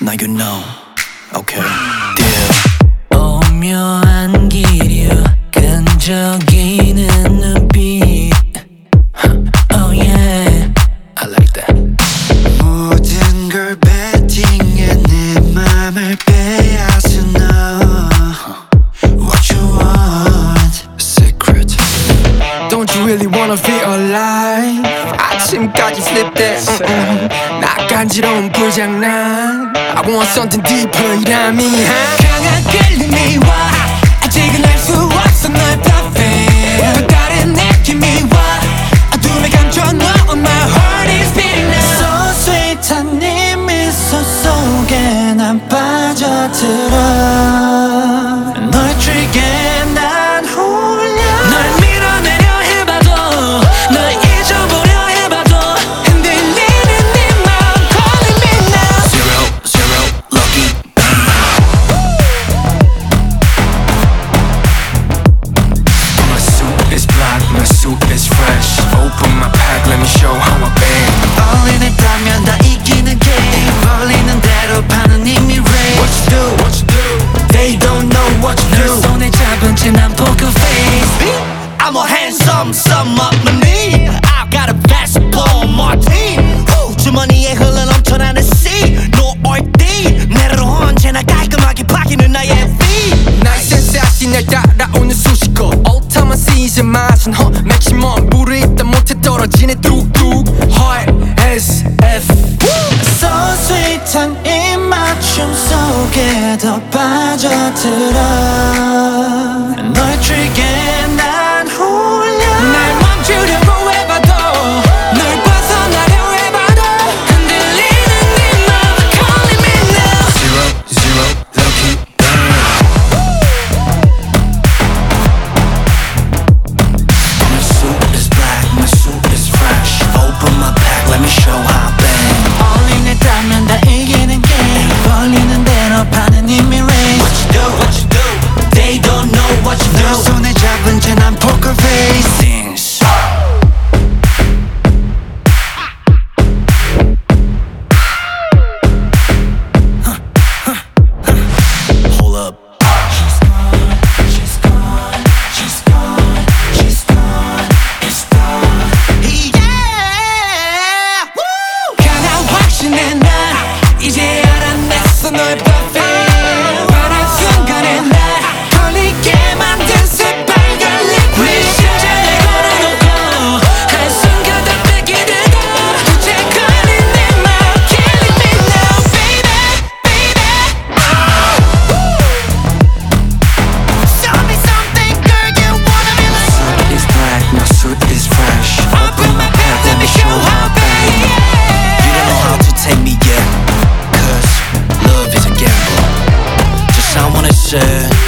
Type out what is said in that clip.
now you know. Okay, deal. 오묘한 기류 끈적이는 눈빛. Oh yeah, I like that. 모든 걸 베팅해 내 맘을 빼앗은 너. What you want? Secret. Don't you really wanna feel alive? 아침까지 sleep that 나 간지러운 불장난 I want something deeper 이라미 강한 끌림이 와 아직은 알 수 없어 널 perfect 또 다른 느낌이 와 어둠에 감춰 너 on my heart is beating now So sweet한 네 미소 속에 난 빠져들어. 널 트리게 난 홀려. 널 밀어내려 해봐도 널 잊어보려 해봐도 흔들리는 네 맘 calling me now Zero, zero, lucky. My suit is black, my suit is fresh Open my pack, let me show how I bang 어린애다면 다 이기는 게임. 벌리는 대로 파는 이미 race. What you do, what you do They don't know what you 널 do. 손에 잡은 채 난 poker face I'm a handsome, some up my knee. I've got a basketball on my team. 주머니에 흘러넘쳐나는 C. No 얼띠. 내로 언제나 깔끔하게 파기는 나의 fee. 나의 센스아시 날 따라오는 수식어 오타만 시즌 맛은 맥시멈 불이 있다 못해 떨어지네 뚝뚝 Heart SF So sweet한 입맞춤 속에 더 빠져들어. 널 트리게 난 홀려. 날 멈추려고 해봐도 널 벗어나려 해봐도 흔들리는 네 맘 calling me now Zero, zero, lucky. My suit is black, my suit is fresh. Open my pack, let me show how I bang. 어린애다면 다 이기는 게임. 벌리는 대로 파는 이미 race. What you do, what you do? They don't know what you do. 널 손에 잡은 채 난 poker face. Things. Hold up. She's gone, she's gone, she's gone, she's gone, it's gone. Yeah, woo! 강한 확신에 난 이제 알아냈어 널 perfect 바란 순간에 날 걸리게 만든 새빨간 liquid 심장을 걸어놓고 한순간 다 뺏게 되고 도체 걸린 내 맘 killing me now baby baby Show me something, girl, you wanna be like. Suit is black, my suit is fresh open my path let me show how baby You don't know how to take me yet. Cause love is a gamble. Just I wanna say